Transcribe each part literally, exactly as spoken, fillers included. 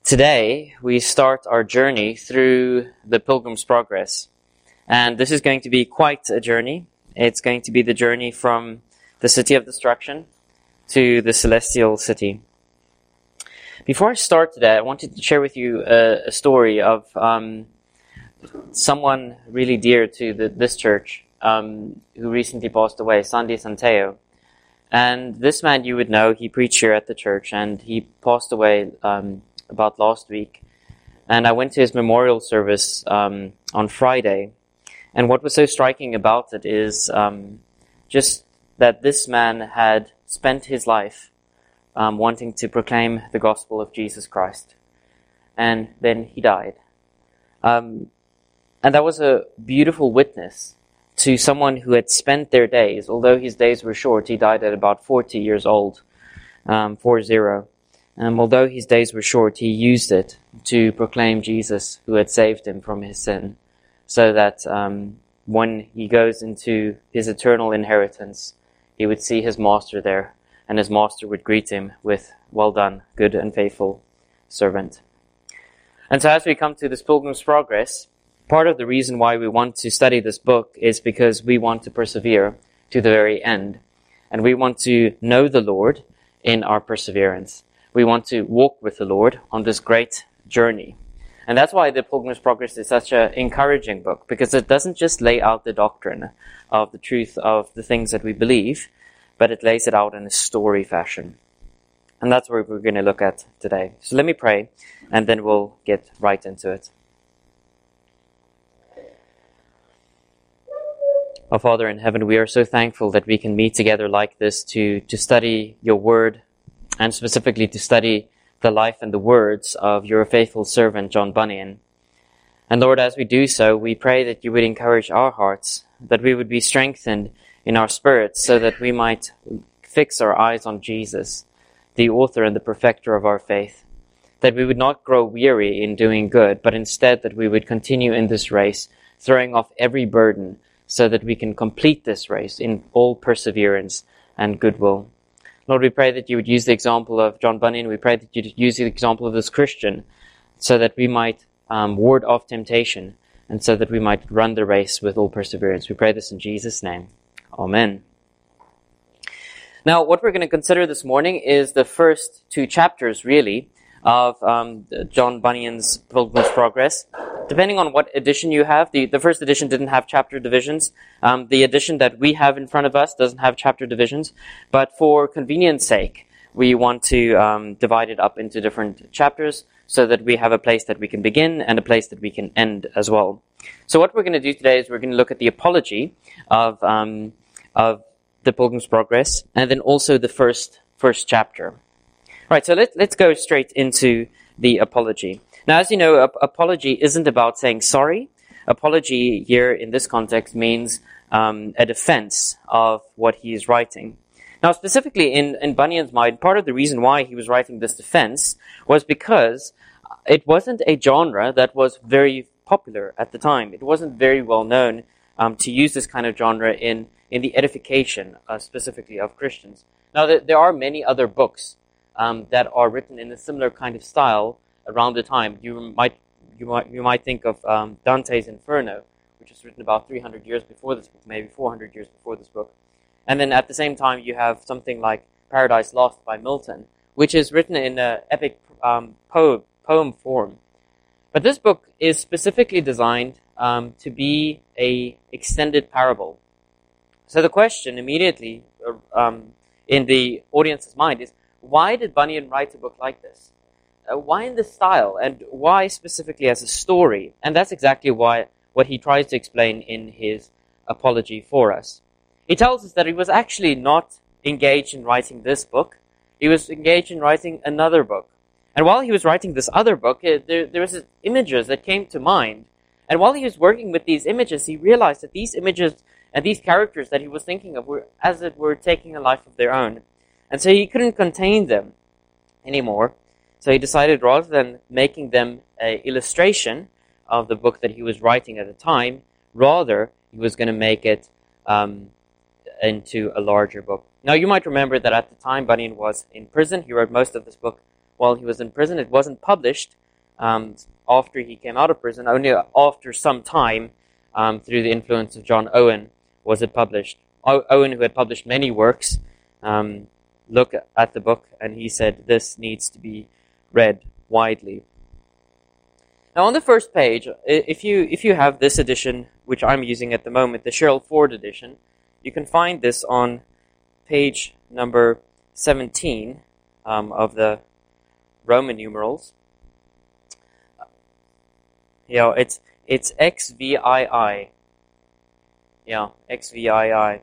Today, we start our journey through the Pilgrim's Progress. And this is going to be quite a journey. It's going to be the journey from the City of Destruction to the Celestial City. Before I start today, I wanted to share with you a, a story of um, someone really dear to the, this church um, who recently passed away, Sandy Santeo. And this man you would know, he preached here at the church, and he passed away um, about last week. And I went to his memorial service um, on Friday. And what was so striking about it is um, just that this man had spent his life um, wanting to proclaim the gospel of Jesus Christ. And then he died. Um, and that was a beautiful witness to someone who had spent their days, although his days were short. He died at about forty years old, um, four zero. Um, although his days were short, he used it to proclaim Jesus, who had saved him from his sin, so that um, when he goes into his eternal inheritance, he would see his master there, and his master would greet him with, "Well done, good and faithful servant." And so as we come to this Pilgrim's Progress, part of the reason why we want to study this book is because we want to persevere to the very end. And we want to know the Lord in our perseverance. We want to walk with the Lord on this great journey. And that's why the Pilgrim's Progress is such an encouraging book, because it doesn't just lay out the doctrine of the truth of the things that we believe, but it lays it out in a story fashion. And that's what we're going to look at today. So let me pray, and then we'll get right into it. Our Father in heaven, we are so thankful that we can meet together like this to, to study your word, and specifically to study the life and the words of your faithful servant, John Bunyan. And Lord, as we do so, we pray that you would encourage our hearts, that we would be strengthened in our spirits, so that we might fix our eyes on Jesus, the author and the perfecter of our faith, that we would not grow weary in doing good, but instead that we would continue in this race, throwing off every burden, so that we can complete this race in all perseverance and goodwill. Lord, we pray that you would use the example of John Bunyan. We pray that you'd use the example of this Christian, so that we might um, ward off temptation, and so that we might run the race with all perseverance. We pray this in Jesus' name. Amen. Now, what we're going to consider this morning is the first two chapters, really, of um, John Bunyan's Pilgrim's Progress. Depending on what edition you have, the, the first edition didn't have chapter divisions. Um, the edition that we have in front of us doesn't have chapter divisions. But for convenience sake, we want to um, divide it up into different chapters so that we have a place that we can begin and a place that we can end as well. So what we're going to do today is we're going to look at the apology of um, of the Pilgrim's Progress, and then also the first first chapter. All right, so let, let's go straight into the apology. Now, as you know, ap- apology isn't about saying sorry. Apology here in this context means um, a defense of what he is writing. Now, specifically in, in Bunyan's mind, part of the reason why he was writing this defense was because it wasn't a genre that was very popular at the time. It wasn't very well known um, to use this kind of genre in, in the edification, uh, specifically of Christians. Now, th- there are many other books um, that are written in a similar kind of style around the time. You might you might you might think of um, Dante's Inferno, which was written about three hundred years before this book, maybe four hundred years before this book. And then at the same time, you have something like Paradise Lost by Milton, which is written in an epic um, poem poem form. But this book is specifically designed um, to be a extended parable. So the question immediately um, in the audience's mind is, why did Bunyan write a book like this? Uh, why in this style, and why specifically as a story? And that's exactly why what he tries to explain in his apology for us. He tells us that he was actually not engaged in writing this book. He was engaged in writing another book. And while he was writing this other book, uh, there, there was images that came to mind. And while he was working with these images, he realized that these images and these characters that he was thinking of were, as it were, taking a life of their own. And so he couldn't contain them anymore. So he decided, rather than making them an illustration of the book that he was writing at the time, rather he was going to make it um, into a larger book. Now, you might remember that at the time Bunyan was in prison. He wrote most of this book while he was in prison. It wasn't published um, after he came out of prison. Only after some time, um, through the influence of John Owen, was it published. O- Owen, who had published many works, um, looked at the book and he said, this needs to be read widely. Now, on the first page, if you if you have this edition, which I'm using at the moment, the Sherrill Ford edition, you can find this on page number seventeen um, of the Roman numerals. Yeah, it's it's X V I I. Yeah, X V I I.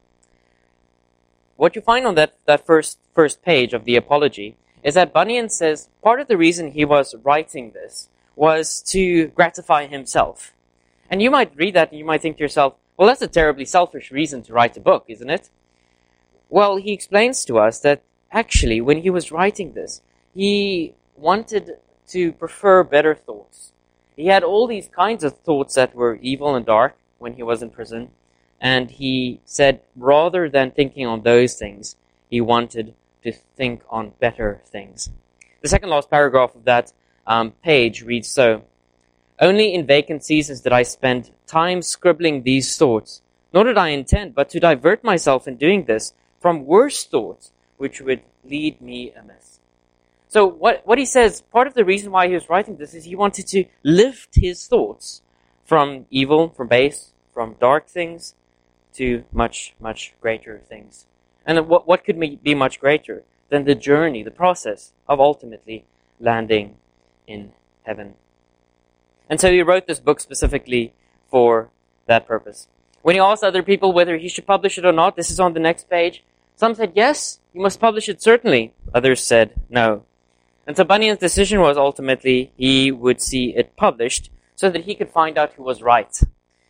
What you find on that, that first first page of the Apology is that Bunyan says part of the reason he was writing this was to gratify himself. And you might read that and you might think to yourself, well, that's a terribly selfish reason to write a book, isn't it? Well, he explains to us that actually when he was writing this, he wanted to prefer better thoughts. He had all these kinds of thoughts that were evil and dark when he was in prison, and he said rather than thinking on those things, he wanted to think on better things. The second last paragraph of that um, page reads so: only in vacant seasons did I spend time scribbling these thoughts, nor did I intend but to divert myself in doing this from worse thoughts which would lead me amiss. So what, what he says, part of the reason why he was writing this is he wanted to lift his thoughts from evil, from base, from dark things to much, much greater things. And what, what could be much greater than the journey, the process of ultimately landing in heaven? And so he wrote this book specifically for that purpose. When he asked other people whether he should publish it or not, this is on the next page, some said, yes, you must publish it certainly. Others said, no. And so Bunyan's decision was ultimately he would see it published so that he could find out who was right.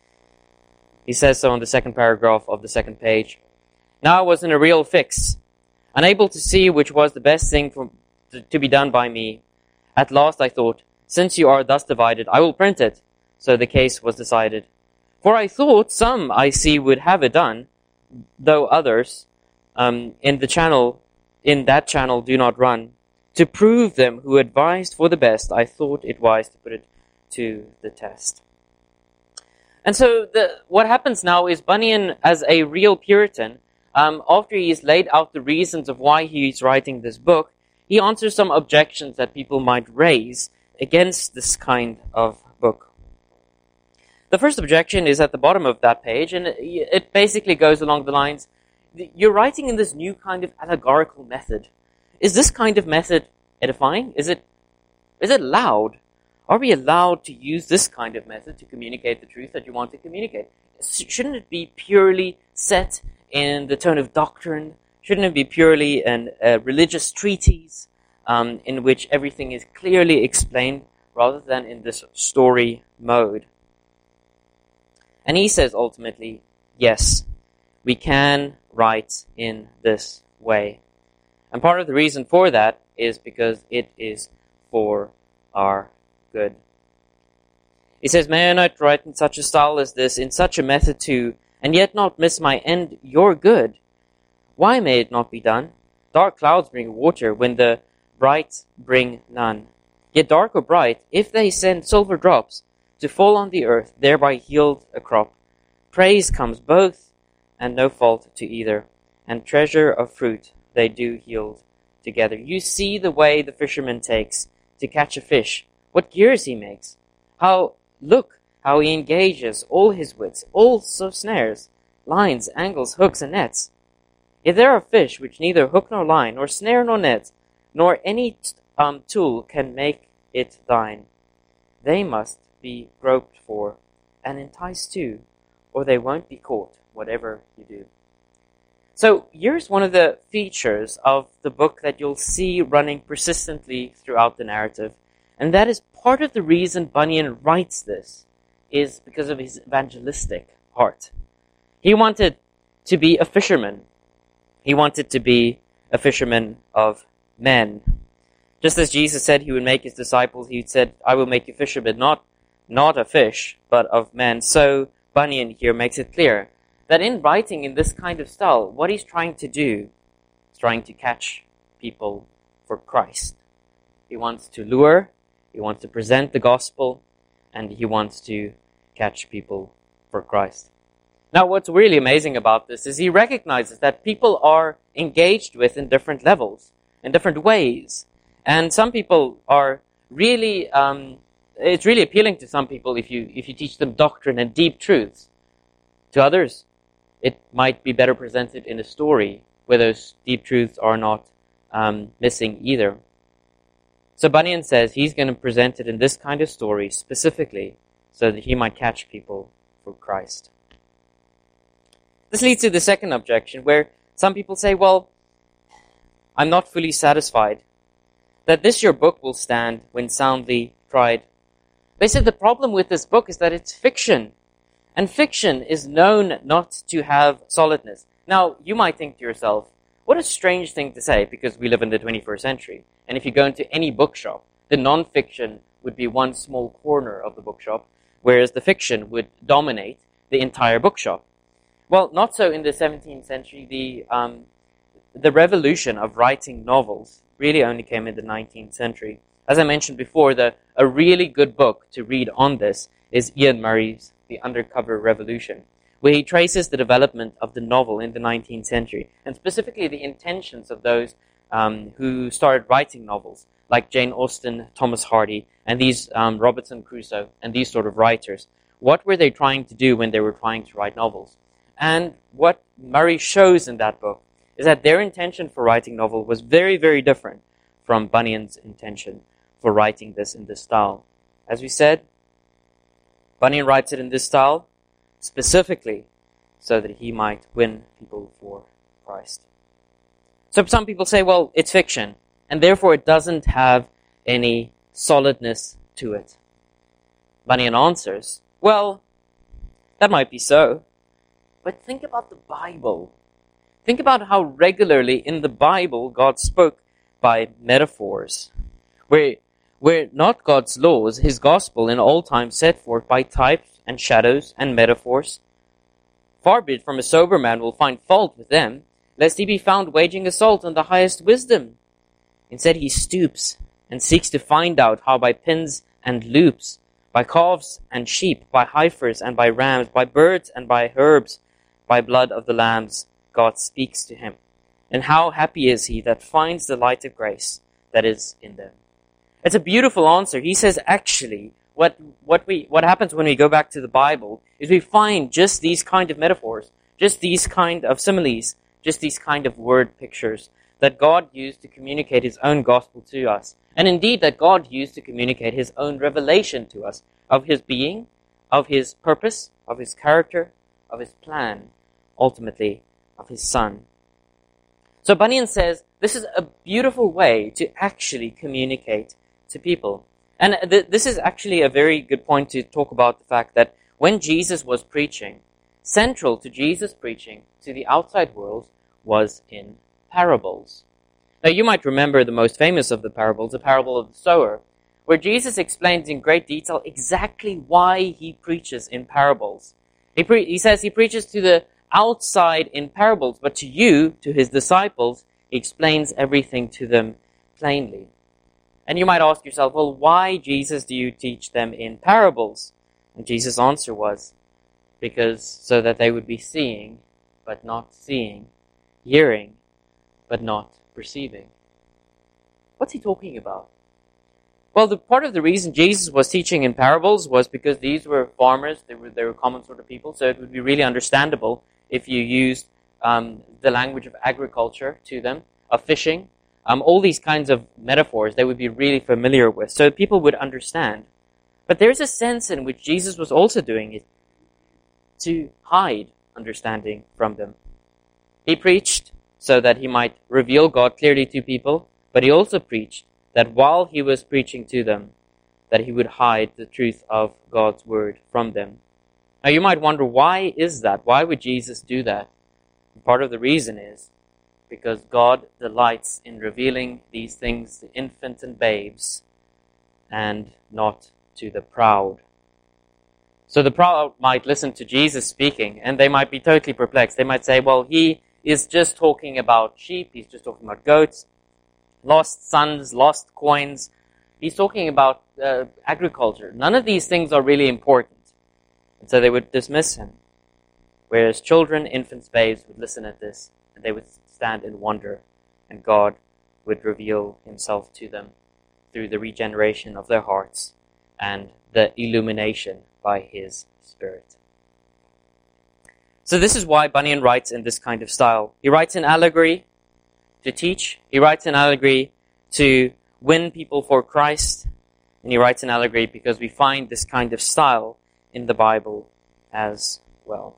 He says so in the second paragraph of the second page. Now I was in a real fix, unable to see which was the best thing for, to, to be done by me. At last I thought, since you are thus divided, I will print it. So the case was decided. For I thought some, I see, would have it done, though others um, in the channel, in that channel do not run. To prove them who advised for the best, I thought it wise to put it to the test. And so the, what happens now is Bunyan, as a real Puritan, um, after he's laid out the reasons of why he's writing this book, he answers some objections that people might raise against this kind of book. The first objection is at the bottom of that page, and it basically goes along the lines, you're writing in this new kind of allegorical method. Is this kind of method edifying? Is it, is it allowed? Are we allowed to use this kind of method to communicate the truth that you want to communicate? Shouldn't it be purely set in the tone of doctrine? Shouldn't it be purely an, a religious treatise um, in which everything is clearly explained rather than in this story mode? And he says ultimately, yes, we can write in this way. And part of the reason for that is because it is for our good. He says, may I not write in such a style as this, in such a method too, and yet not miss my end, your good? Why may it not be done? Dark clouds bring water, when the bright bring none. Yet dark or bright, if they send silver drops to fall on the earth, thereby yield a crop. Praise comes both, and no fault to either, and treasure of fruit they do yield together. You see the way the fisherman takes to catch a fish, what gears he makes. How, look, how he engages all his wits, also snares, lines, angles, hooks, and nets. If there are fish which neither hook nor line, nor snare nor net, nor any um, tool can make it thine, they must be groped for, and enticed too, or they won't be caught, whatever you do. So here's one of the features of the book that you'll see running persistently throughout the narrative. And that is part of the reason Bunyan writes this is because of his evangelistic heart. He wanted to be a fisherman. He wanted to be a fisherman of men. Just as Jesus said he would make his disciples, he said, I will make you fishermen, not, not of fish, but of men. So Bunyan here makes it clear that in writing in this kind of style, what he's trying to do is trying to catch people for Christ. He wants to lure, He wants to present the gospel, and he wants to catch people for Christ. Now, what's really amazing about this is he recognizes that people are engaged with in different levels, in different ways. And some people are really, um, it's really appealing to some people if you if you teach them doctrine and deep truths. To others, it might be better presented in a story where those deep truths are not um, missing either. So Bunyan says he's going to present it in this kind of story specifically so that he might catch people for Christ. This leads to the second objection, where some people say, well, I'm not fully satisfied that this your book will stand when soundly tried. They said the problem with this book is that it's fiction, and fiction is known not to have solidness. Now, you might think to yourself, what a strange thing to say, because we live in the twenty-first century, and if you go into any bookshop, the non-fiction would be one small corner of the bookshop, whereas the fiction would dominate the entire bookshop. Well, not so in the seventeenth century. The um, the revolution of writing novels really only came in the nineteenth century. As I mentioned before, the a really good book to read on this is Ian Murray's The Undercover Revolution, where he traces the development of the novel in the nineteenth century, and specifically the intentions of those um, who started writing novels, like Jane Austen, Thomas Hardy, and these um, Robinson Crusoe, and these sort of writers. What were they trying to do when they were trying to write novels? And what Murray shows in that book is that their intention for writing novel was very, very different from Bunyan's intention for writing this in this style. As we said, Bunyan writes it in this style specifically so that he might win people for Christ. So some people say, well, it's fiction, and therefore it doesn't have any solidness to it. Bunyan answers, well, that might be so, but think about the Bible. Think about how regularly in the Bible God spoke by metaphors, where, where not God's laws, his gospel in all times set forth by types and shadows and metaphors. Far be it from a sober man will find fault with them, lest he be found waging assault on the highest wisdom. Instead he stoops and seeks to find out how by pins and loops, by calves and sheep, by heifers and by rams, by birds and by herbs, by blood of the lambs, God speaks to him. And how happy is he that finds the light of grace that is in them. It's a beautiful answer. He says, actually, what what we what happens when we go back to the Bible is we find just these kind of metaphors, just these kind of similes, just these kind of word pictures that God used to communicate his own gospel to us. And indeed that God used to communicate his own revelation to us of his being, of his purpose, of his character, of his plan, ultimately of his Son. So Bunyan says this is a beautiful way to actually communicate to people. And th- this is actually a very good point to talk about the fact that when Jesus was preaching, central to Jesus' preaching to the outside world was in parables. Now you might remember the most famous of the parables, the parable of the sower, where Jesus explains in great detail exactly why he preaches in parables. He, pre- he says he preaches to the outside in parables, but to you, to his disciples, he explains everything to them plainly. And you might ask yourself, well, why, Jesus, do you teach them in parables? And Jesus' answer was, because so that they would be seeing, but not seeing, hearing, but not perceiving. What's he talking about? Well, the part of the reason Jesus was teaching in parables was because these were farmers, they were, they were common sort of people, so it would be really understandable if you used um, the language of agriculture to them, of fishing, um, all these kinds of metaphors they would be really familiar with, so people would understand. But there's a sense in which Jesus was also doing it to hide understanding from them. He preached so that he might reveal God clearly to people, but he also preached that while he was preaching to them, that he would hide the truth of God's word from them. Now you might wonder, why is that? Why would Jesus do that? And part of the reason is because God delights in revealing these things to infants and babes and not to the proud. So the proud might listen to Jesus speaking and they might be totally perplexed. They might say, well, he is just talking about sheep, he's just talking about goats, lost sons, lost coins. He's talking about uh, agriculture. None of these things are really important. And so they would dismiss him. Whereas children, infants, babes would listen at this, and they would stand in wonder, and God would reveal himself to them through the regeneration of their hearts and the illumination by his Spirit. So this is why Bunyan writes in this kind of style. He writes in allegory to teach. He writes in allegory to win people for Christ. And he writes in allegory because we find this kind of style in the Bible as well.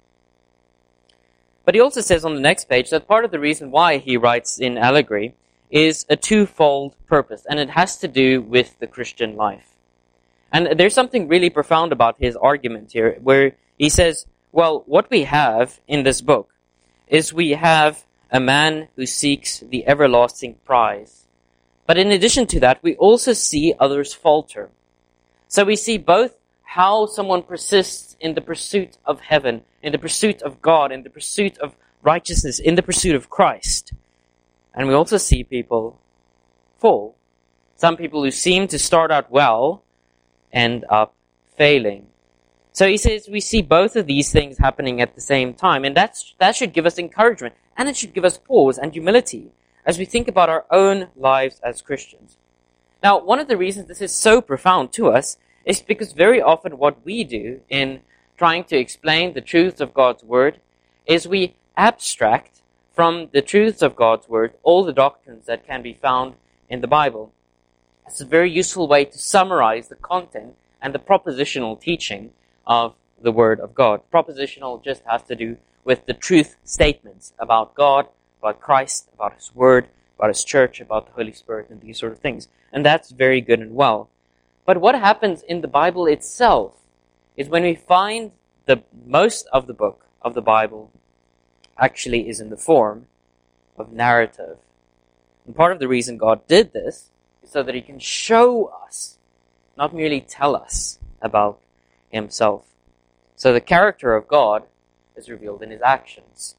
But he also says on the next page that part of the reason why he writes in allegory is a twofold purpose, and it has to do with the Christian life. And there's something really profound about his argument here, where he says, well, what we have in this book is we have a man who seeks the everlasting prize. But in addition to that, we also see others falter. So we see both how someone persists in the pursuit of heaven, in the pursuit of God, in the pursuit of righteousness, in the pursuit of Christ. And we also see people fall. Some people who seem to start out well end up failing. So he says we see both of these things happening at the same time, and that's, that should give us encouragement, and it should give us pause and humility as we think about our own lives as Christians. Now, one of the reasons this is so profound to us is because very often what we do in trying to explain the truths of God's Word is we abstract from the truths of God's Word all the doctrines that can be found in the Bible. It's a very useful way to summarize the content and the propositional teaching of the Word of God. Propositional just has to do with the truth statements about God, about Christ, about His Word, about His church, about the Holy Spirit, and these sort of things. And that's very good and well. But what happens in the Bible itself is when we find the most of the book of the Bible actually is in the form of narrative. And part of the reason God did this is so that He can show us, not merely tell us about Himself. So the character of God is revealed in His actions.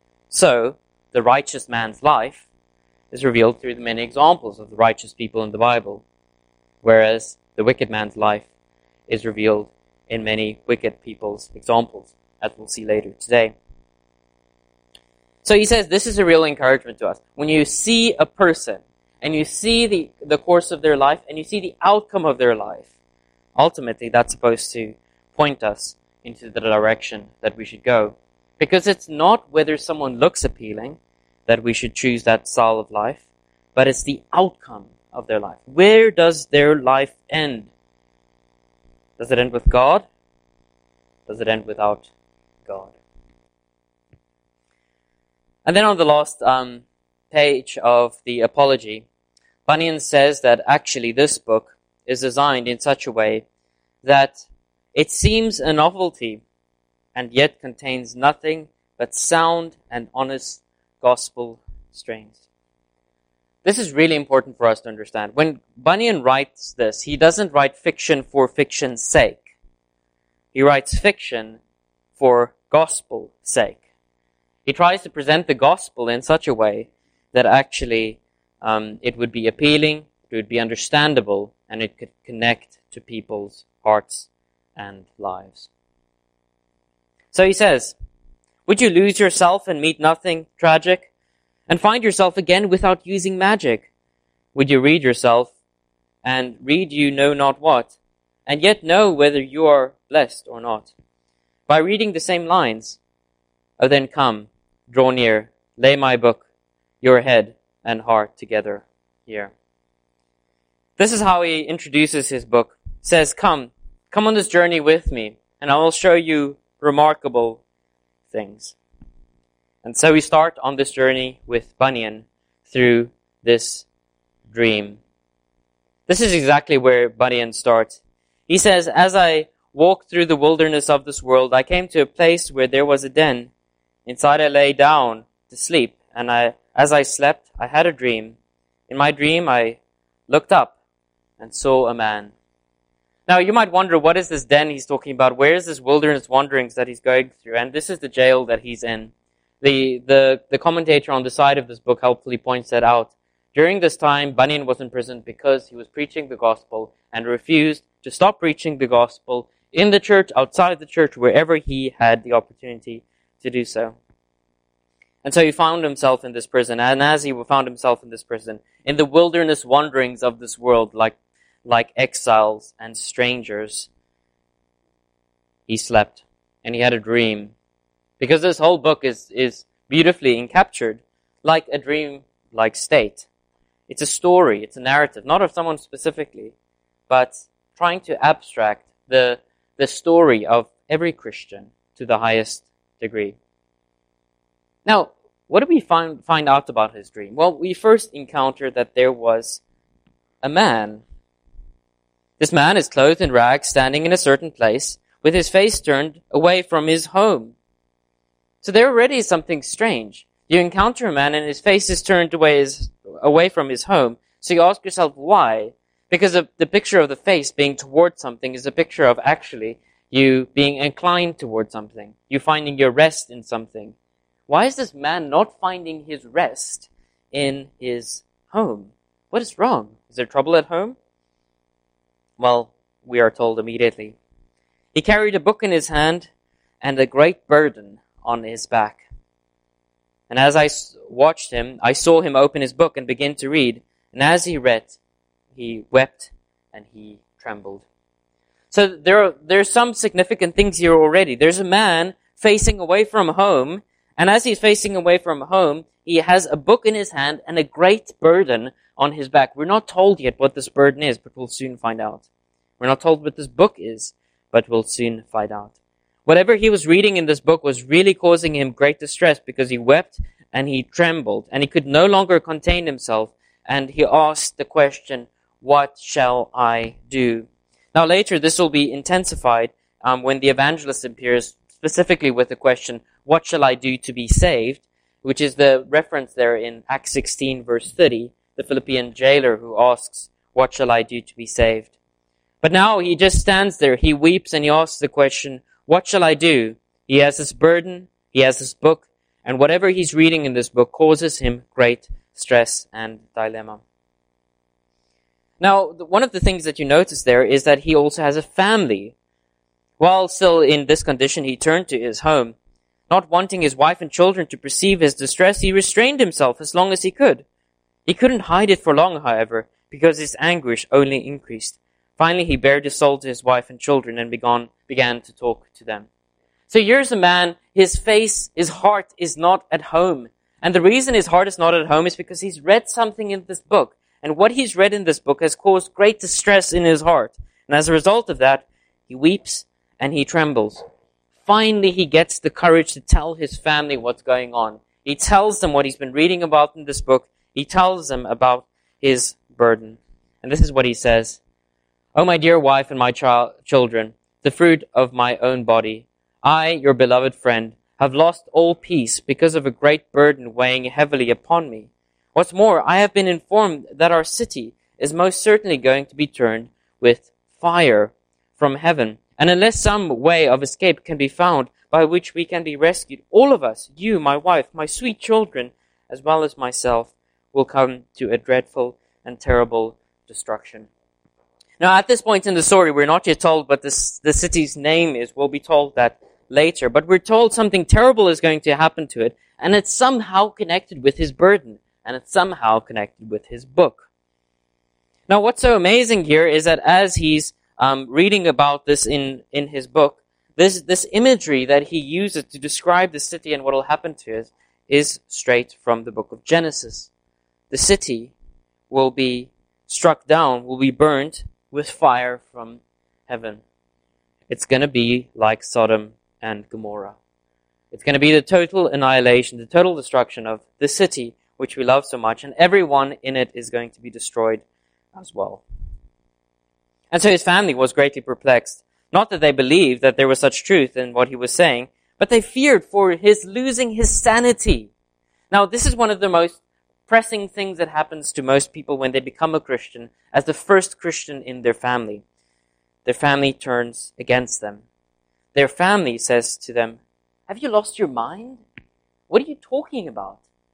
So the righteous man's life is revealed through the many examples of the righteous people in the Bible, whereas the wicked man's life is revealed in many wicked people's examples, as we'll see later today. So he says this is a real encouragement to us. When you see a person, and you see the, the course of their life, and you see the outcome of their life, ultimately that's supposed to point us into the direction that we should go. Because it's not whether someone looks appealing that we should choose that style of life, but it's the outcome of their life. Where does their life end? Does it end with God? Does it end without God? And then on the last um, page of the Apology, Bunyan says that actually this book is designed in such a way that it seems a novelty and yet contains nothing but sound and honest gospel strains. This is really important for us to understand. When Bunyan writes this, he doesn't write fiction for fiction's sake. He writes fiction for gospel's sake. He tries to present the gospel in such a way that actually um, it would be appealing, it would be understandable, and it could connect to people's hearts and lives. So he says, would you lose yourself and meet nothing tragic, and find yourself again without using magic? Would you read yourself, and read you know not what, and yet know whether you are blessed or not? By reading the same lines, oh then come, draw near, lay my book, your head and heart together here. This is how he introduces his book. He says, come, come on this journey with me, and I will show you remarkable things. And so we start on this journey with Bunyan through this dream. This is exactly where Bunyan starts. He says, as I walked through the wilderness of this world, I came to a place where there was a den. Inside I lay down to sleep, and I, as I slept, I had a dream. In my dream, I looked up and saw a man. Now, you might wonder, what is this den he's talking about? Where is this wilderness wanderings that he's going through? And this is the jail that he's in. The, the, the commentator on the side of this book helpfully points that out, During this time, Bunyan was in prison because he was preaching the gospel and refused to stop preaching the gospel in the church, outside the church, wherever he had the opportunity to do so. And so he found himself in this prison, and as he found himself in this prison, in the wilderness wanderings of this world, like, like exiles and strangers, he slept, and he had a dream. Because this whole book is, is beautifully encaptured like a dream-like state. It's a story, it's a narrative, not of someone specifically, but trying to abstract the, the story of every Christian to the highest degree. Now, what do we find, find out about his dream? Well, we first encounter that there was a man. This man is clothed in rags, standing in a certain place, with his face turned away from his home. So there already is something strange. You encounter a man and his face is turned away, his, away from his home. So you ask yourself, why? Because of the picture of the face being towards something is a picture of actually you being inclined towards something. You finding your rest in something. Why is this man not finding his rest in his home? What is wrong? Is there trouble at home? Well, we are told immediately. He carried a book in his hand and a great burden on his back. And as I watched him, I saw him open his book and begin to read. And as he read, he wept and he trembled. So there are there's some significant things here already. There's a man facing away from home, and as he's facing away from home, he has a book in his hand and a great burden on his back. We're not told yet what this burden is, but we'll soon find out. We're not told what this book is, but we'll soon find out. Whatever he was reading in this book was really causing him great distress because he wept and he trembled and he could no longer contain himself, and he asked the question, what shall I do? Now later this will be intensified um, when the evangelist appears specifically with the question, what shall I do to be saved? Which is the reference there in Acts sixteen verse thirty, the Philippian jailer who asks, what shall I do to be saved? But now he just stands there, he weeps and he asks the question, what shall I do? He has this burden, he has this book, and whatever he's reading in this book causes him great stress and dilemma. Now, one of the things that you notice there is that he also has a family. While still in this condition, he turned to his home. Not wanting his wife and children to perceive his distress, he restrained himself as long as he could. He couldn't hide it for long, however, because his anguish only increased. Finally, he bared his soul to his wife and children and began, began to talk to them. So here's a man, his face, his heart is not at home. And the reason his heart is not at home is because he's read something in this book. And what he's read in this book has caused great distress in his heart. And as a result of that, he weeps and he trembles. Finally, he gets the courage to tell his family what's going on. He tells them what he's been reading about in this book. He tells them about his burden. And this is what he says. O my dear wife and my child, children, the fruit of my own body, I, your beloved friend, have lost all peace because of a great burden weighing heavily upon me. What's more, I have been informed that our city is most certainly going to be turned with fire from heaven. And unless some way of escape can be found by which we can be rescued, all of us, you, my wife, my sweet children, as well as myself, will come to a dreadful and terrible destruction. Now, at this point in the story, we're not yet told what this, the city's name is. We'll be told that later. But we're told something terrible is going to happen to it, and it's somehow connected with his burden, and it's somehow connected with his book. Now, what's so amazing here is that as he's um, reading about this in, in his book, this, this imagery that he uses to describe the city and what will happen to it is straight from the book of Genesis. The city will be struck down, will be burned with fire from heaven. It's going to be like Sodom and Gomorrah. It's going to be the total annihilation, the total destruction of the city which we love so much, and everyone in it is going to be destroyed as well. And so his family was greatly perplexed. Not that they believed that there was such truth in what he was saying, but they feared for his losing his sanity. Now, this is one of the most pressing things that happens to most people when they become a Christian, as the first Christian in their family. Their family turns against them. Their family says to them, have you lost your mind? What are you talking about?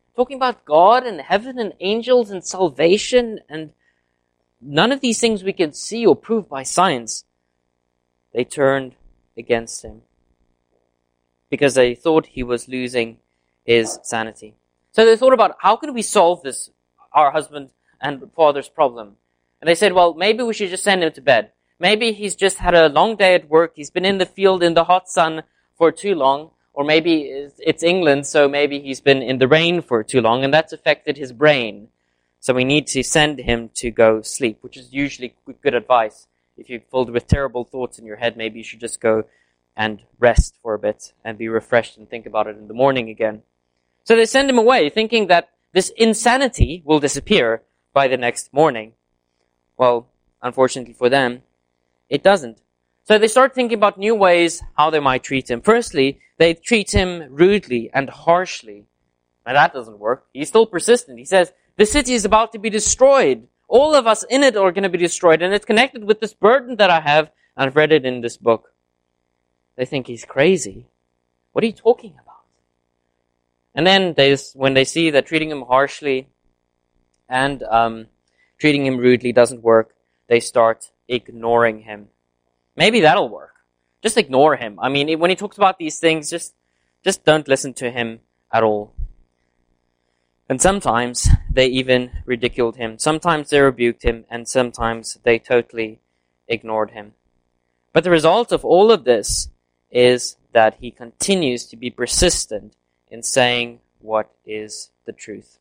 talking about God and heaven and angels and salvation and none of these things we could see or prove by science. They turned against him because they thought he was losing his sanity. So they thought about, how can we solve this, our husband and father's problem? And they said, well, maybe we should just send him to bed. Maybe he's just had a long day at work. He's been in the field in the hot sun for too long. Or maybe it's England, so maybe he's been in the rain for too long, and that's affected his brain. So we need to send him to go sleep, which is usually good advice. If you're filled with terrible thoughts in your head, maybe you should just go and rest for a bit and be refreshed and think about it in the morning again. So they send him away, thinking that this insanity will disappear by the next morning. Well, unfortunately for them, it doesn't. So they start thinking about new ways how they might treat him. Firstly, they treat him rudely and harshly. Now that doesn't work. He's still persistent. He says, the city is about to be destroyed. All of us in it are going to be destroyed. And it's connected with this burden that I have. And I've read it in this book. They think he's crazy. What are you talking about? And then they, when they see that treating him harshly and um, treating him rudely doesn't work, they start ignoring him. Maybe that'll work. Just ignore him. I mean, when he talks about these things, just, just don't listen to him at all. And sometimes they even ridiculed him. Sometimes they rebuked him, and sometimes they totally ignored him. But the result of all of this is that he continues to be persistent in saying what is the truth.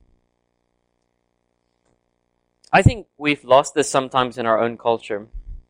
I think we've lost this sometimes in our own culture,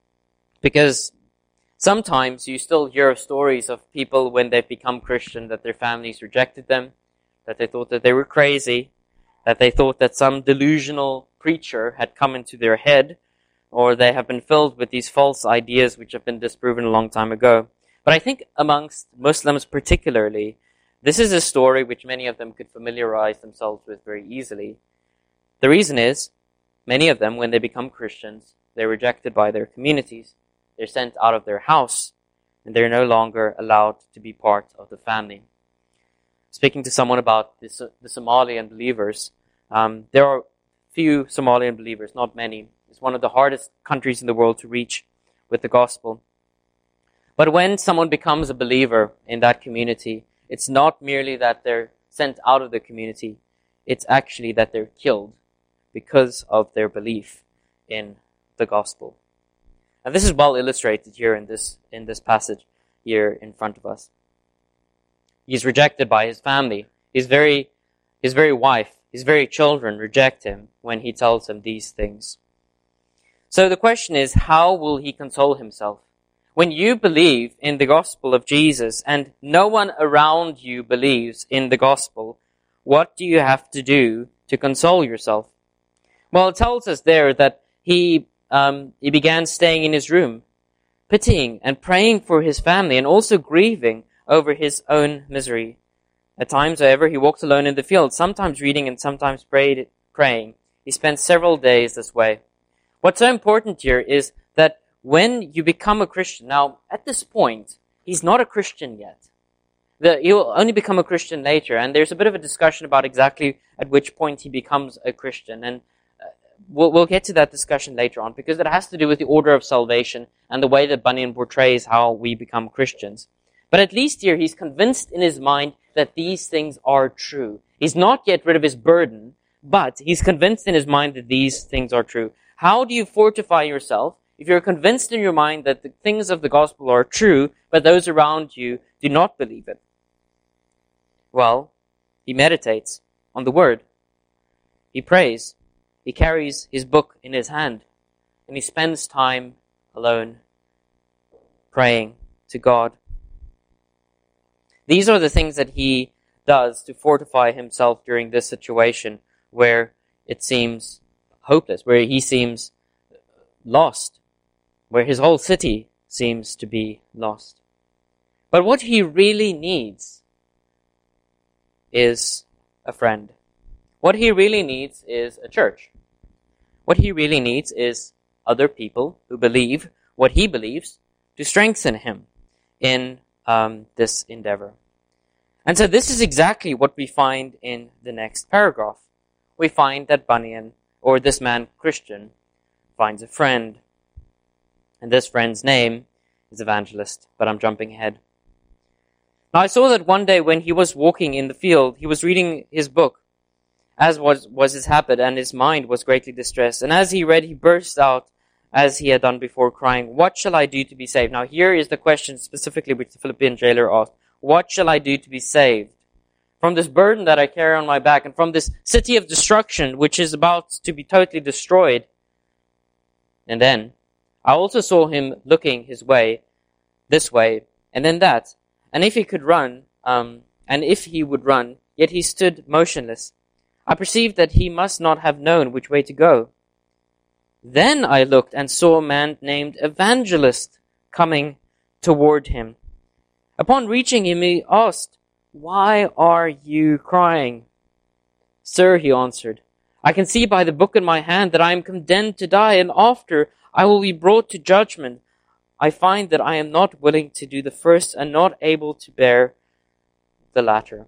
because sometimes you still hear of stories of people when they've become Christian that their families rejected them, that they thought that they were crazy, that they thought that some delusional preacher had come into their head, or they have been filled with these false ideas which have been disproven a long time ago. But I think amongst Muslims particularly, this is a story which many of them could familiarize themselves with very easily. The reason is, many of them, when they become Christians, they're rejected by their communities. They're sent out of their house, and they're no longer allowed to be part of the family. Speaking to someone about this, the Somalian believers, um, there are few Somalian believers, not many. It's one of the hardest countries in the world to reach with the gospel. But when someone becomes a believer in that community, it's not merely that they're sent out of the community, it's actually that they're killed because of their belief in the gospel. And this is well illustrated here in this in this passage here in front of us. He's rejected by his family. His very his very wife, his very children reject him when he tells them these things. So the question is, how will he console himself? When you believe in the gospel of Jesus and no one around you believes in the gospel, what do you have to do to console yourself? Well, it tells us there that he um, he began staying in his room, pitying and praying for his family and also grieving over his own misery. At times, however, he walked alone in the field, sometimes reading and sometimes prayed, praying. He spent several days this way. What's so important here is that when you become a Christian, now at this point, he's not a Christian yet. The, he'll only become a Christian later, and there's a bit of a discussion about exactly at which point he becomes a Christian. And uh, we'll, we'll get to that discussion later on, because it has to do with the order of salvation and the way that Bunyan portrays how we become Christians. But at least here, he's convinced in his mind that these things are true. He's not yet rid of his burden, but he's convinced in his mind that these things are true. How do you fortify yourself if you're convinced in your mind that the things of the gospel are true, but those around you do not believe it? Well, he meditates on the word. He prays. He carries his book in his hand, and he spends time alone praying to God. These are the things that he does to fortify himself during this situation where it seems hopeless, where he seems lost, where his whole city seems to be lost. But what he really needs is a friend. What he really needs is a church. What he really needs is other people who believe what he believes to strengthen him in um, this endeavor. And so this is exactly what we find in the next paragraph. We find that Bunyan, or this man Christian, finds a friend. And this friend's name is Evangelist, but I'm jumping ahead. Now I saw that one day when he was walking in the field, he was reading his book, as was, was his habit, and his mind was greatly distressed. And as he read, he burst out, as he had done before, crying, "What shall I do to be saved?" Now here is the question specifically which the Philippian jailer asked. What shall I do to be saved? From this burden that I carry on my back, and from this city of destruction which is about to be totally destroyed. And then I also saw him looking his way, this way, and then that. And if he could run, um, and if he would run, yet he stood motionless. I perceived that he must not have known which way to go. Then I looked and saw a man named Evangelist coming toward him. Upon reaching him, he asked, "Why are you crying?" "Sir," he answered, "I can see by the book in my hand that I am condemned to die, and after I will be brought to judgment. I find that I am not willing to do the first and not able to bear the latter."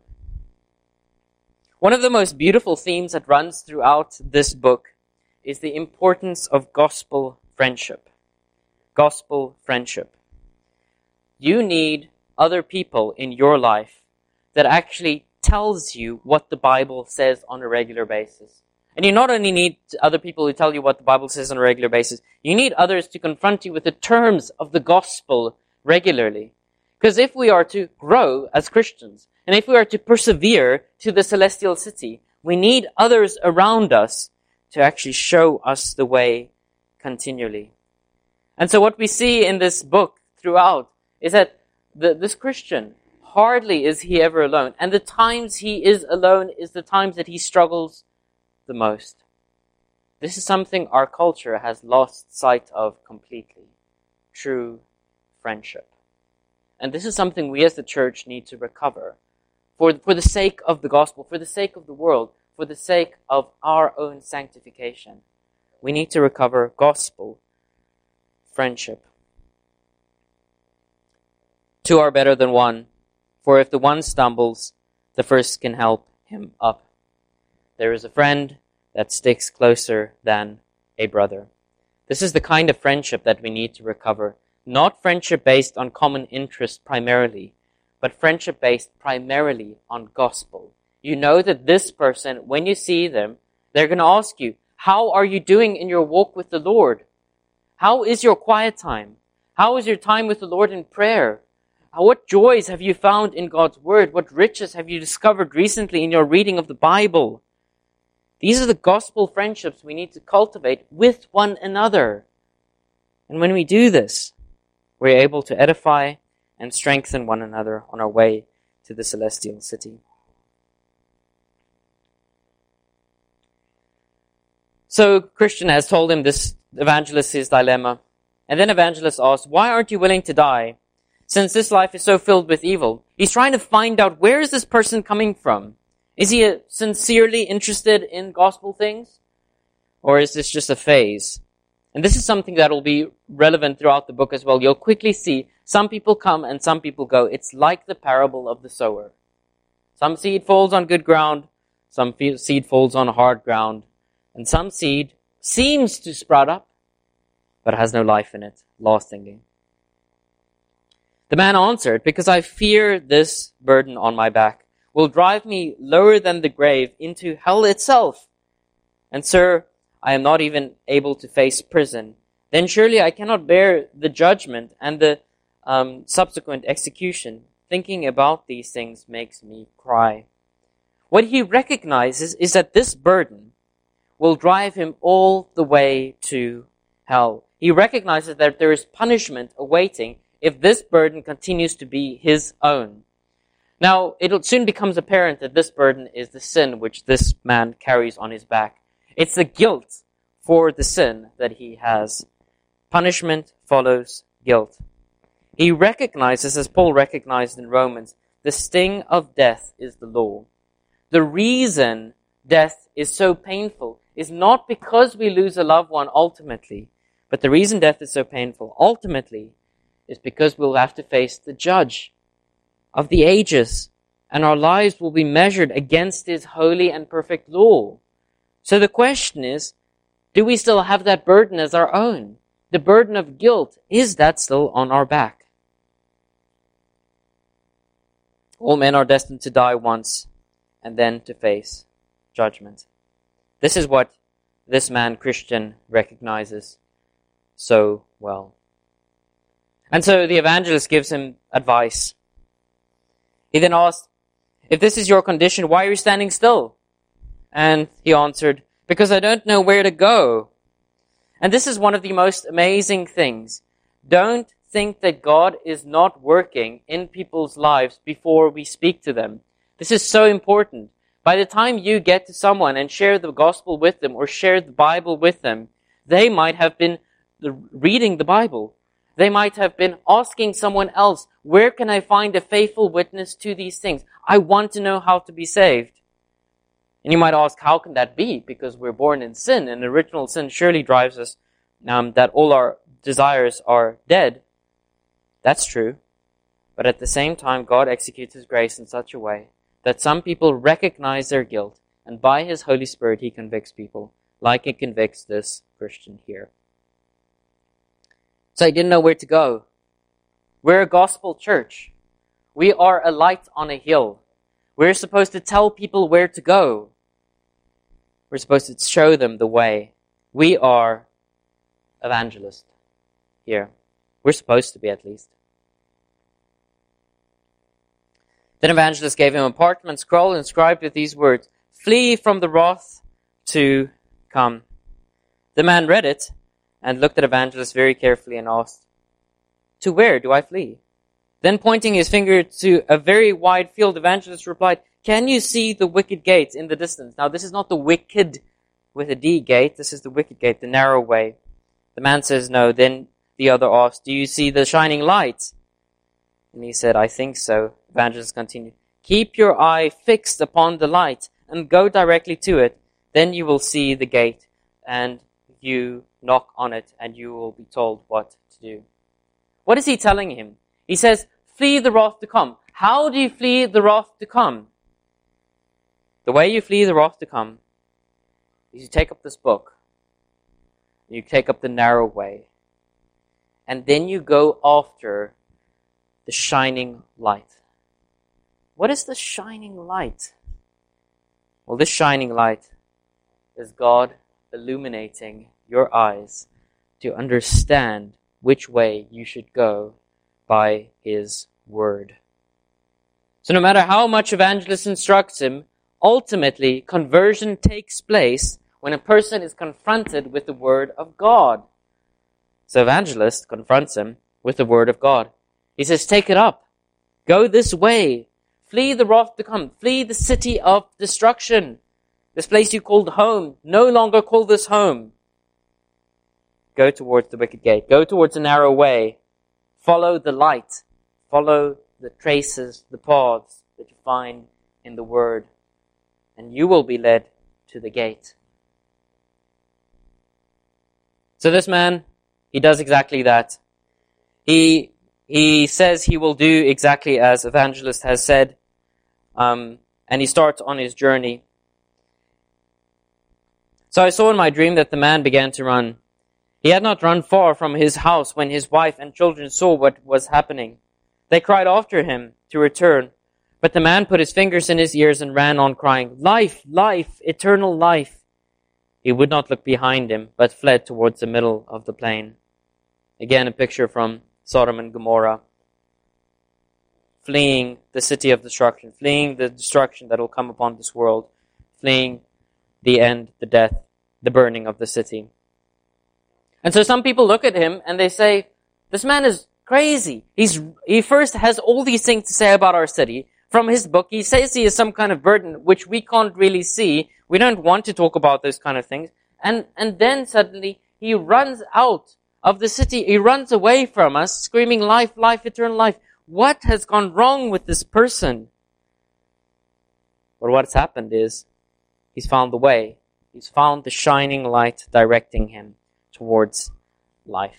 One of the most beautiful themes that runs throughout this book is the importance of gospel friendship. Gospel friendship. You need other people in your life that actually tells you what the Bible says on a regular basis. And you not only need other people who tell you what the Bible says on a regular basis, you need others to confront you with the terms of the gospel regularly. Because if we are to grow as Christians, and if we are to persevere to the celestial city, we need others around us to actually show us the way continually. And so what we see in this book throughout is that the, this Christian, hardly is he ever alone. And the times he is alone is the times that he struggles the most. This is something our culture has lost sight of completely. True friendship. And this is something we as the church need to recover. For, for the sake of the gospel, for the sake of the world, for the sake of our own sanctification. We need to recover gospel friendship. Two are better than one, for if the one stumbles, the first can help him up. There is a friend that sticks closer than a brother. This is the kind of friendship that we need to recover. Not friendship based on common interest primarily, but friendship based primarily on gospel. You know that this person, when you see them, they're going to ask you, how are you doing in your walk with the Lord? How is your quiet time? How is your time with the Lord in prayer? What joys have you found in God's Word? What riches have you discovered recently in your reading of the Bible? These are the gospel friendships we need to cultivate with one another. And when we do this, we're able to edify and strengthen one another on our way to the celestial city. So Christian has told him this evangelist his dilemma. And then evangelist asks, "Why aren't you willing to die? Since this life is so filled with evil." He's trying to find out, where is this person coming from? Is he a, sincerely interested in gospel things? Or is this just a phase? And this is something that will be relevant throughout the book as well. You'll quickly see some people come and some people go. It's like the parable of the sower. Some seed falls on good ground, some seed falls on hard ground, and some seed seems to sprout up, but has no life in it, lastingly. The man answered, "Because I fear this burden on my back will drive me lower than the grave into hell itself. And sir, I am not even able to face prison. Then surely I cannot bear the judgment and the um, subsequent execution. Thinking about these things makes me cry." What he recognizes is that this burden will drive him all the way to hell. He recognizes that there is punishment awaiting if this burden continues to be his own. Now, it soon becomes apparent that this burden is the sin which this man carries on his back. It's the guilt for the sin that he has. Punishment follows guilt. He recognizes, as Paul recognized in Romans, the sting of death is the law. The reason death is so painful is not because we lose a loved one ultimately, but the reason death is so painful ultimately is because we'll have to face the judge of the ages and our lives will be measured against His holy and perfect law. So the question is, do we still have that burden as our own? The burden of guilt, is that still on our back? All men are destined to die once and then to face judgment. This is what this man, Christian, recognizes so well. And so the evangelist gives him advice. He then asks, if this is your condition, why are you standing still? And he answered, because I don't know where to go. And this is one of the most amazing things. Don't think that God is not working in people's lives before we speak to them. This is so important. By the time you get to someone and share the gospel with them or share the Bible with them, they might have been reading the Bible. They might have been asking someone else, where can I find a faithful witness to these things? I want to know how to be saved. And you might ask, how can that be? Because we're born in sin, and original sin surely drives us um, that all our desires are dead. That's true. But at the same time, God executes His grace in such a way that some people recognize their guilt, and by His Holy Spirit, He convicts people, like He convicts this Christian here. So he didn't know where to go. We're a gospel church. We are a light on a hill. We're supposed to tell people where to go. We're supposed to show them the way. We are evangelists here. We're supposed to be, at least. Then evangelist gave him a parchment scroll inscribed with these words, flee from the wrath to come. The man read it and looked at evangelist very carefully and asked, to where do I flee? Then pointing his finger to a very wide field, evangelist replied, can you see the wicket gate in the distance? Now this is not the wicked with a D gate, this is the wicket gate, the narrow way. The man says no. Then the other asked, do you see the shining light? And he said, I think so. Evangelist continued, keep your eye fixed upon the light and go directly to it. Then you will see the gate and you knock on it and you will be told what to do. What is he telling him? He says, flee the wrath to come. How do you flee the wrath to come? The way you flee the wrath to come is you take up this book. You take up the narrow way. And then you go after the shining light. What is the shining light? Well, this shining light is God illuminating your eyes to understand which way you should go by His word. So no matter how much evangelist instructs him, ultimately conversion takes place when a person is confronted with the word of God. So evangelist confronts him with the word of God. He says, take it up. Go this way. Flee the wrath to come. Flee the city of destruction. This place you called home, no longer call this home. Go towards the wicket gate. Go towards the narrow way. Follow the light. Follow the traces, the paths that you find in the Word. And you will be led to the gate. So this man, he does exactly that. He he says he will do exactly as evangelist has said. Um, and he starts on his journey. So I saw in my dream that the man began to run. He had not run far from his house when his wife and children saw what was happening. They cried after him to return. But the man put his fingers in his ears and ran on crying, life, life, eternal life. He would not look behind him, but fled towards the middle of the plain. Again, a picture from Sodom and Gomorrah. Fleeing the city of destruction, fleeing the destruction that will come upon this world, fleeing the end, the death, the burning of the city. And so some people look at him and they say, this man is crazy. He's, he first has all these things to say about our city. From his book, he says he is some kind of burden, which we can't really see. We don't want to talk about those kind of things. And, and then suddenly he runs out of the city. He runs away from us, screaming life, life, eternal life. What has gone wrong with this person? But what's happened is he's found the way. He's found the shining light directing him towards life.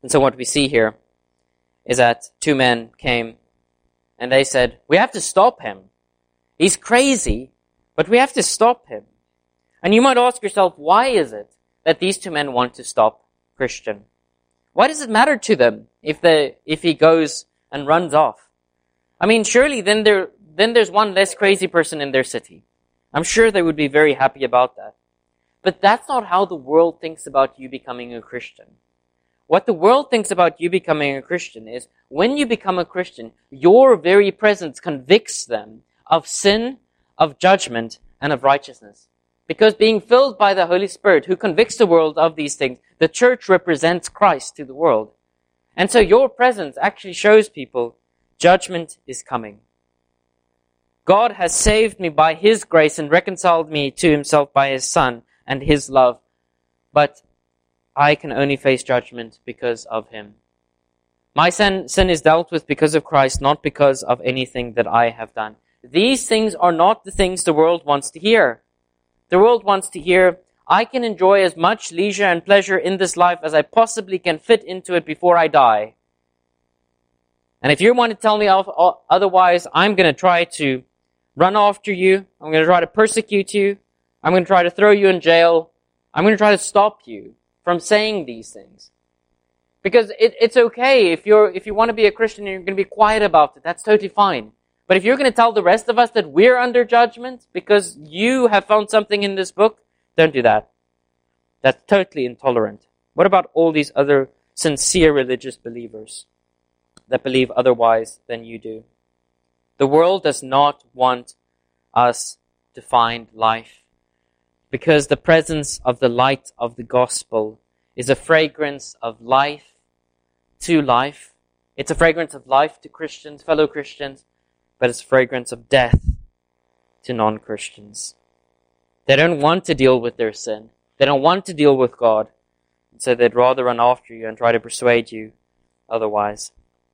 And so what we see here is that two men came and they said, we have to stop him. He's crazy, but we have to stop him. And you might ask yourself, why is it that these two men want to stop Christian? Why does it matter to them if they, if he goes and runs off? I mean, surely then there, then there's one less crazy person in their city. I'm sure they would be very happy about that. But that's not how the world thinks about you becoming a Christian. What the world thinks about you becoming a Christian is, when you become a Christian, your very presence convicts them of sin, of judgment, and of righteousness. Because being filled by the Holy Spirit, who convicts the world of these things, the church represents Christ to the world. And so your presence actually shows people judgment is coming. God has saved me by His grace and reconciled me to Himself by His Son and His love. But I can only face judgment because of Him. My sin, sin is dealt with because of Christ, not because of anything that I have done. These things are not the things the world wants to hear. The world wants to hear, I can enjoy as much leisure and pleasure in this life as I possibly can fit into it before I die. And if you want to tell me otherwise, I'm going to try to run after you. I'm going to try to persecute you. I'm going to try to throw you in jail. I'm going to try to stop you from saying these things. Because it, it's okay if you're if you want to be a Christian and you're going to be quiet about it. That's totally fine. But if you're going to tell the rest of us that we're under judgment because you have found something in this book, don't do that. That's totally intolerant. What about all these other sincere religious believers that believe otherwise than you do? The world does not want us to find life, because the presence of the light of the gospel is a fragrance of life to life. It's a fragrance of life to Christians, fellow Christians, but it's a fragrance of death to non-Christians. They don't want to deal with their sin. They don't want to deal with God. And so they'd rather run after you and try to persuade you otherwise.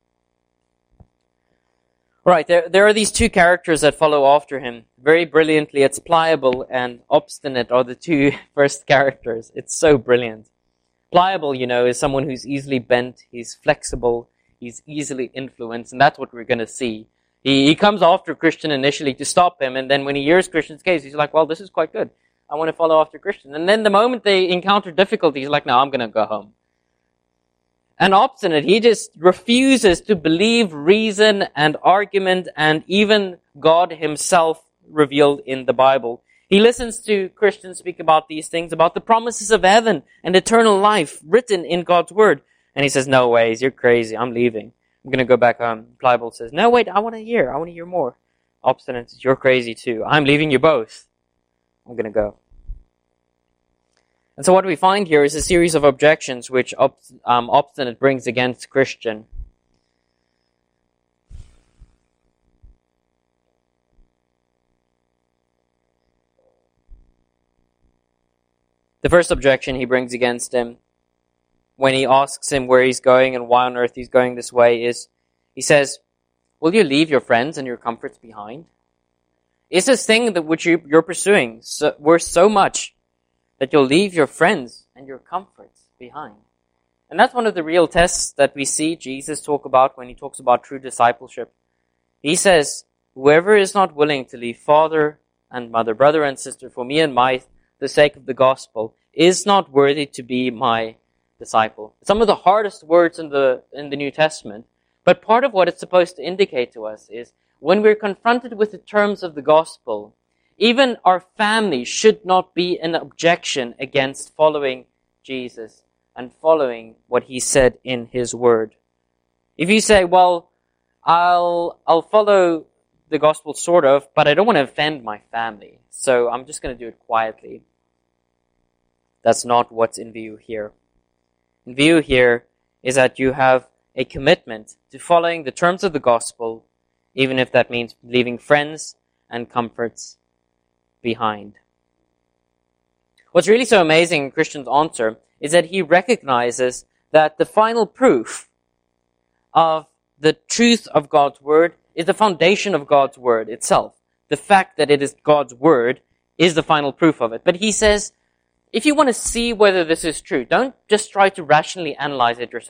Right, there, there are these two characters that follow after him. Very brilliantly, it's Pliable and Obstinate are the two first characters. It's so brilliant. Pliable, you know, is someone who's easily bent, he's flexible, he's easily influenced, and that's what we're going to see. He, he comes after Christian initially to stop him, and then when he hears Christian's case, he's like, well, this is quite good. I want to follow after Christian. And then the moment they encounter difficulty, he's like, no, I'm going to go home. And Obstinate, he just refuses to believe reason and argument and even God Himself revealed in the Bible. He listens to Christians speak about these things, about the promises of heaven and eternal life written in God's Word. And he says, no ways, you're crazy, I'm leaving. I'm going to go back home. Pliable says, no, wait, I want to hear. I want to hear more. Obstinate says, you're crazy too. I'm leaving you both. I'm going to go. And so what we find here is a series of objections which um, Obstinate brings against Christian. The first objection he brings against him, when he asks him where he's going and why on earth he's going this way, is he says, will you leave your friends and your comforts behind? Is this thing that which you, you're pursuing so, worth so much that you'll leave your friends and your comforts behind? And that's one of the real tests that we see Jesus talk about when He talks about true discipleship. He says, whoever is not willing to leave father and mother, brother and sister for me and my the sake of the gospel is not worthy to be my disciple. Some of the hardest words in the in the New Testament, but part of what it's supposed to indicate to us is when we're confronted with the terms of the gospel, even our family should not be an objection against following Jesus and following what He said in His Word. If you say, well, I'll I'll follow the gospel sort of, but I don't want to offend my family, so I'm just going to do it quietly. That's not what's in view here. In view here is that you have a commitment to following the terms of the gospel, even if that means leaving friends and comforts behind. What's really so amazing in Christian's answer is that he recognizes that the final proof of the truth of God's Word is the foundation of God's Word itself. The fact that it is God's Word is the final proof of it. But he says, if you want to see whether this is true, don't just try to rationally analyze it yourself.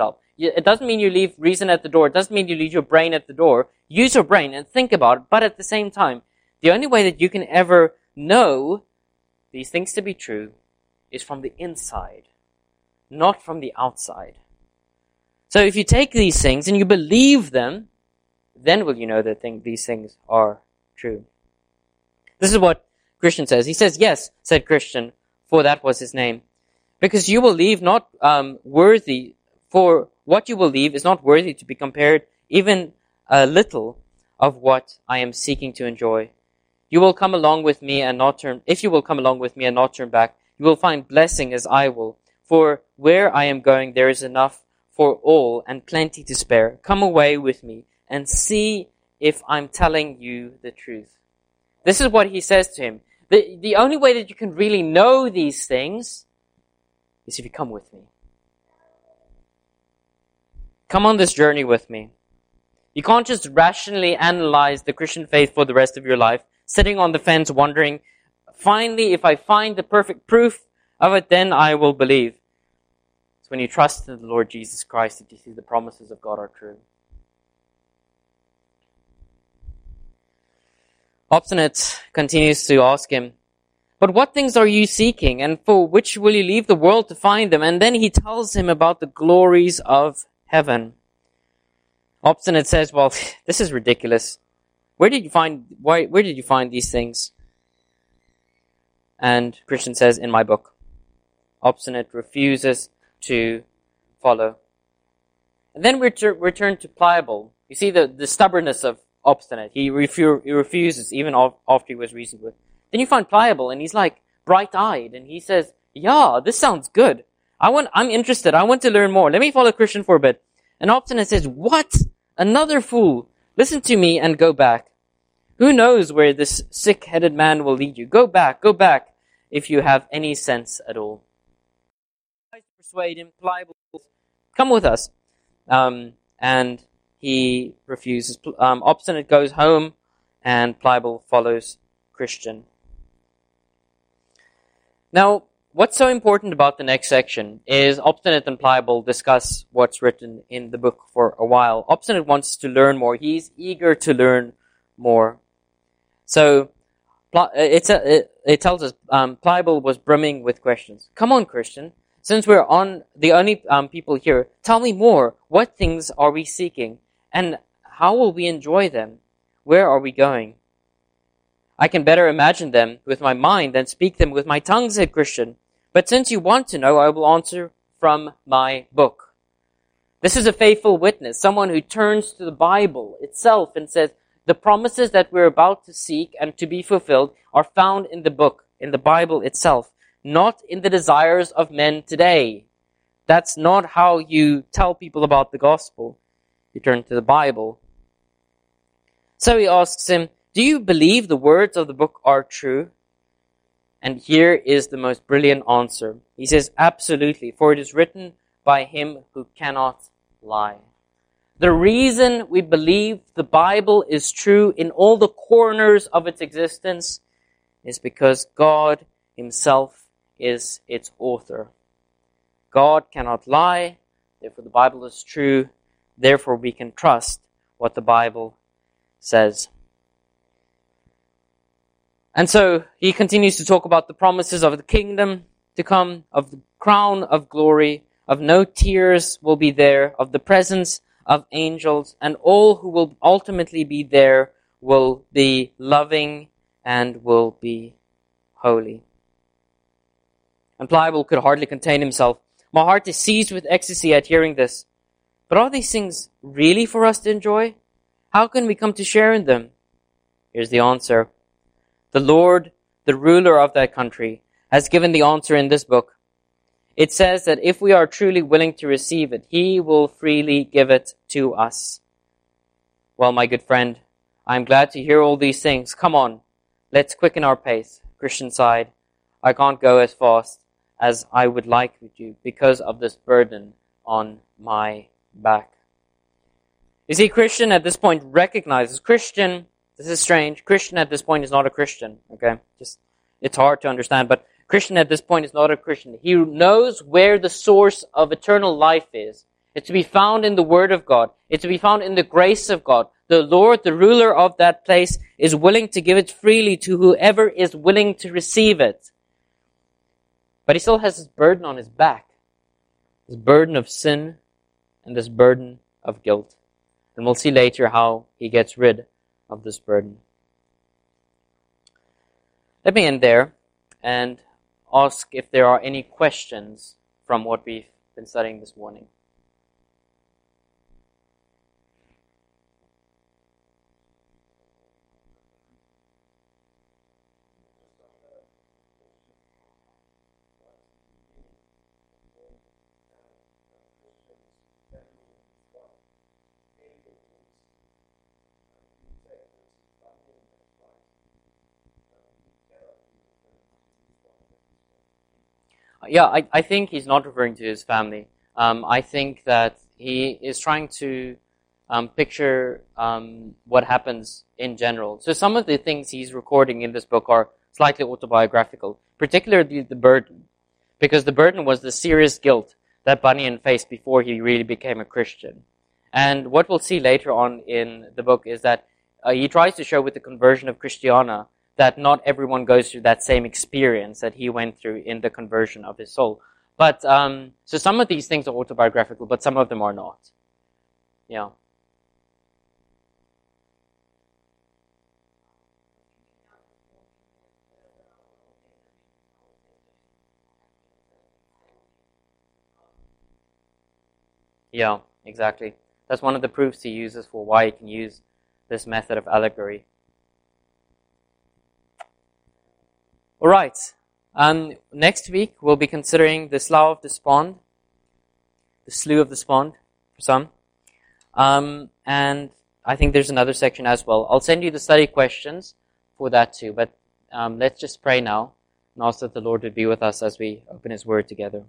It doesn't mean you leave reason at the door. It doesn't mean you leave your brain at the door. Use your brain and think about it. But at the same time, the only way that you can ever know these things to be true is from the inside, not from the outside. So if you take these things and you believe them, then will you know that thing, these things are true. This is what Christian says. He says, yes, said Christian, for that was his name. Because you will leave not um, worthy, for what you will leave is not worthy to be compared even a little of what I am seeking to enjoy. You will come along with me and not turn, if you will come along with me and not turn back, you will find blessing as I will. For where I am going, there is enough for all and plenty to spare. Come away with me and see if I'm telling you the truth. This is what he says to him. The, the only way that you can really know these things is if you come with me. Come on this journey with me. You can't just rationally analyze the Christian faith for the rest of your life, sitting on the fence wondering, finally, if I find the perfect proof of it, then I will believe. It's when you trust in the Lord Jesus Christ that you see the promises of God are true. Obstinate continues to ask him, but what things are you seeking, and for which will you leave the world to find them? And then he tells him about the glories of heaven. Obstinate says, well, this is ridiculous. Where did you find, why, where did you find these things? And Christian says, in my book. Obstinate refuses to follow. And then we return, return to Pliable. You see the, the stubbornness of Obstinate. He, refu- he refuses, even after he was reasoned with. Then you find Pliable, and he's like bright-eyed, and he says, yeah, this sounds good. I want, I'm interested. I want to learn more. Let me follow Christian for a bit. And Obstinate says, what? Another fool. Listen to me and go back. Who knows where this sick-headed man will lead you? Go back, go back, if you have any sense at all. I tries to persuade him, Pliable, come with us. Um, and he refuses. Um, Obstinate goes home, and Pliable follows Christian. Now, what's so important about the next section is Obstinate and Pliable discuss what's written in the book for a while. Obstinate wants to learn more. He's eager to learn more. So, it's a, it, it tells us um, Pliable was brimming with questions. Come on, Christian. Since we're on the only um, people here, tell me more. What things are we seeking? And how will we enjoy them? Where are we going? I can better imagine them with my mind than speak them with my tongue, said Christian. But since you want to know, I will answer from my book. This is a faithful witness, someone who turns to the Bible itself and says, the promises that we're about to seek and to be fulfilled are found in the book, in the Bible itself, not in the desires of men today. That's not how you tell people about the gospel. You turn to the Bible. So he asks him, do you believe the words of the book are true? And here is the most brilliant answer. He says, absolutely, for it is written by him who cannot lie. The reason we believe the Bible is true in all the corners of its existence is because God himself is its author. God cannot lie, therefore the Bible is true, therefore we can trust what the Bible says. And so he continues to talk about the promises of the kingdom to come, of the crown of glory, of no tears will be there, of the presence of angels, and all who will ultimately be there will be loving and will be holy. And Pliable could hardly contain himself. My heart is seized with ecstasy at hearing this. But are these things really for us to enjoy? How can we come to share in them? Here's the answer. The Lord, the ruler of that country, has given the answer in this book. It says that if we are truly willing to receive it, he will freely give it to us. Well, my good friend, I'm glad to hear all these things. Come on, let's quicken our pace. Christian sighed. I can't go as fast as I would like to because of this burden on my back. You see, Christian at this point recognizes Christian. This is strange. Christian at this point is not a Christian. Okay, just it's hard to understand, but Christian at this point is not a Christian. He knows where the source of eternal life is, It's to be found in the Word of God. It's to be found in the grace of God. The Lord, the ruler of that place, is willing to give it freely to whoever is willing to receive it. But he still has this burden on his back. This burden of sin and this burden of guilt. And we'll see later how he gets rid of this burden. Let me end there and ask if there are any questions from what we've been studying this morning. Yeah, I, I think he's not referring to his family. Um, I think that he is trying to um, picture um, what happens in general. So some of the things he's recording in this book are slightly autobiographical, particularly the burden, because the burden was the serious guilt that Bunyan faced before he really became a Christian. And what we'll see later on in the book is that uh, he tries to show with the conversion of Christiana that not everyone goes through that same experience that he went through in the conversion of his soul. But, um, so some of these things are autobiographical, but some of them are not. Yeah. Yeah, exactly. That's one of the proofs he uses for why he can use this method of allegory. All right. Um, next week, we'll be considering the Slough of Despond, the Slough of Despond for some. Um, and I think there's another section as well. I'll send you the study questions for that too. But um, let's just pray now and ask that the Lord would be with us as we open His Word together.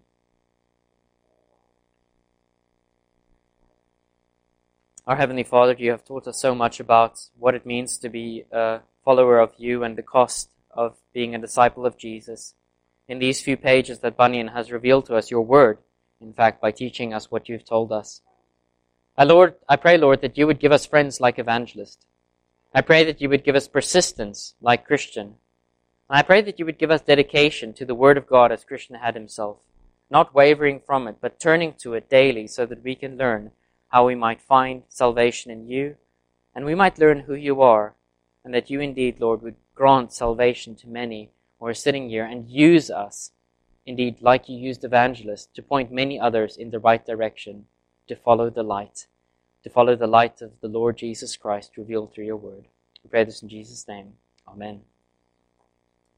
Our Heavenly Father, you have taught us so much about what it means to be a follower of you and the cost of being a disciple of Jesus. In these few pages that Bunyan has revealed to us your word, in fact, by teaching us what you've told us. I, Lord, I pray, Lord, that you would give us friends like Evangelist. I pray that you would give us persistence like Christian. And I pray that you would give us dedication to the Word of God as Christian had himself, not wavering from it, but turning to it daily so that we can learn how we might find salvation in you, and we might learn who you are, and that you indeed, Lord, would grant salvation to many who are sitting here and use us, indeed, like you used Evangelist, to point many others in the right direction, to follow the light, to follow the light of the Lord Jesus Christ revealed through your word. We pray this in Jesus' name. Amen.